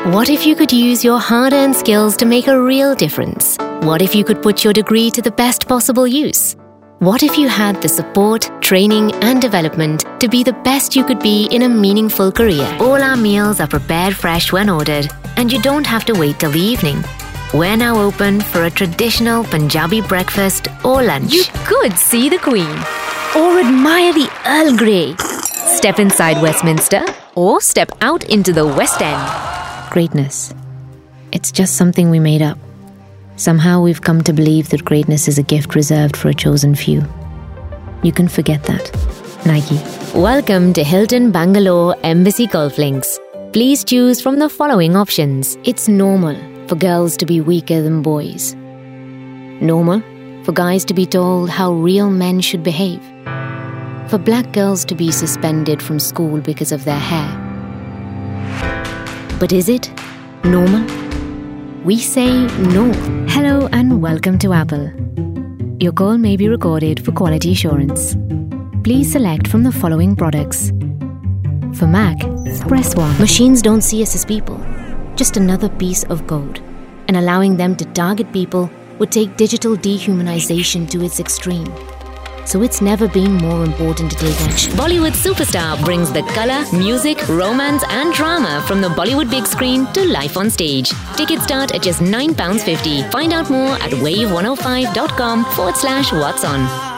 What if you could use your hard-earned skills to make a real difference? What if you could put your degree to the best possible use? What if you had the support, training and development to be the best you could be in a meaningful career? All our meals are prepared fresh when ordered, and you don't have to wait till the evening. We're now open for a traditional Punjabi breakfast or lunch. You could see the Queen or admire the Earl Grey. Step inside Westminster or step out into the West End. Greatness. It's just something we made up. Somehow we've come to believe that greatness is a gift reserved for a chosen few. You can forget that. Nike. Welcome to Hilton Bangalore Embassy Golf Links. Please choose from the following options. It's normal for girls to be weaker than boys. Normal for guys to be told how real men should behave. For black girls to be suspended from school because of their hair. But is it normal? We say no. Hello and welcome to Apple. Your call may be recorded for quality assurance. Please select from the following products. For Mac, press 1. Machines don't see us as people, just another piece of code. And allowing them to target people would take digital dehumanization to its extreme. So it's never been more important to take action. Bollywood superstar brings the colour, music, romance and drama from the Bollywood big screen to life on stage. Tickets start at just £9.50. Find out more at wave105.com/what's on.